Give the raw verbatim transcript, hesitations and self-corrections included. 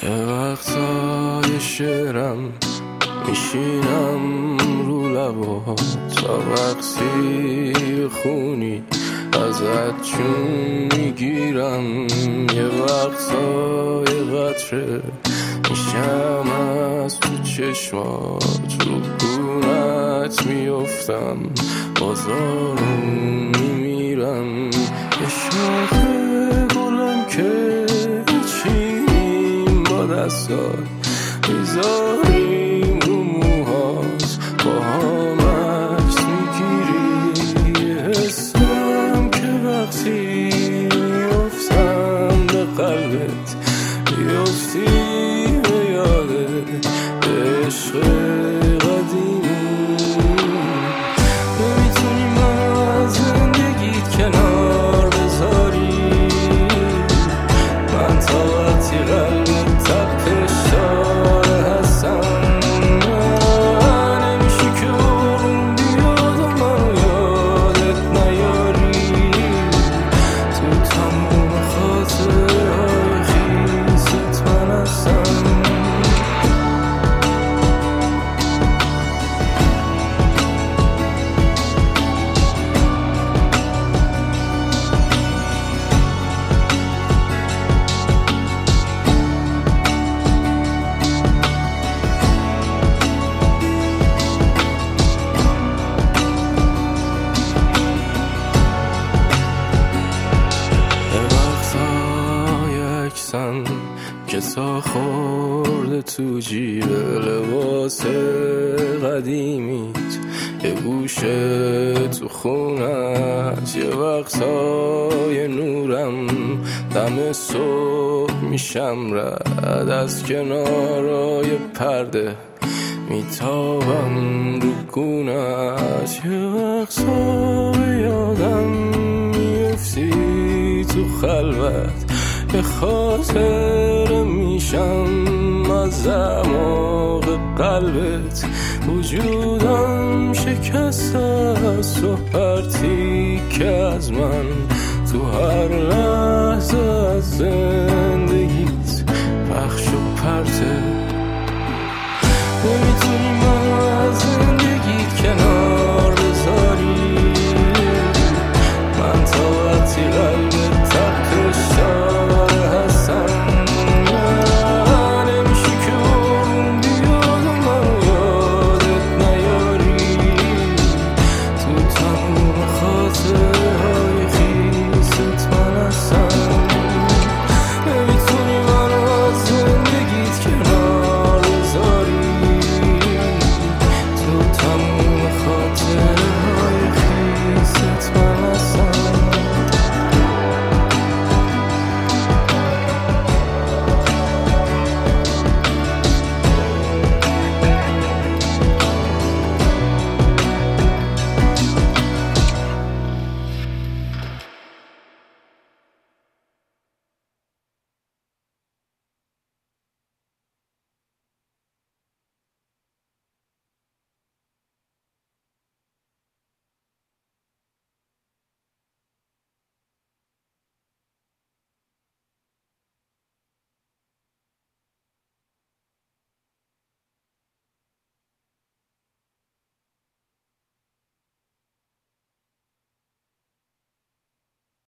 یه وقتای شعرم میشینم رو لبا تا وقتی خونی ازت چون میگیرم. یه وقتای قطره میشم از تو چشمات، رو گونت میفتم بازارون میمیرم. یه شاخ گلم که چینیم با دستات میذاریم رو موهات، با هم عکس میگیری. یه حسم که وقتی میفتم به قلبت میفتی به یادت عشق قدیمی. نمیتونی من از زندگیت کنار بذاری، من تا وقتی قلبت تپش داره هستم. نمیشه که اون بیاد و منو یادت نیاری، تو تموم خاطره های خیست من هستم. که تا خورده تو جیب لباس قدیمیت، یه گوشه تو خونت. یه وقتای نورم دم صبح میشم رد از کنارای پرده میتابم رو گونت. یه وقتای یادم میفتی تو خلوت، به خاطر میشم از اعماق قلبت. وجودم شکست است و پرتی که از من تو هر لحظه از زندگیت پخش و پرته. نمیتونی من از زندگیت